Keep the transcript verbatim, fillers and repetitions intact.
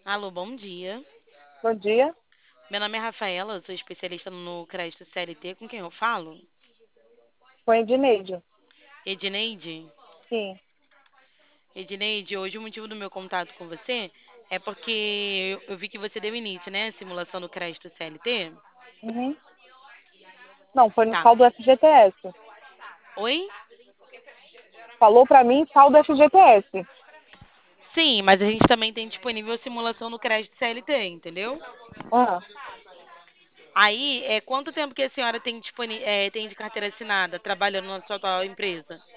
Alô, bom dia. Bom dia. Meu nome é Rafaela, eu sou especialista no crédito C L T. Com quem eu falo? Com a Edneide. Edneide. Sim. Edneide, hoje o motivo do meu contato com você é porque eu eu vi que você deu início, né, à simulação do crédito C L T. Uhum. Não, foi no Tá. saldo F G T S. Oi? Falou pra mim saldo F G T S. Sim, mas a gente também tem disponível a simulação do crédito C L T, entendeu? Ah, Aí, é quanto tempo que a senhora tem, disponi- é, tem de carteira assinada trabalhando na sua atual empresa?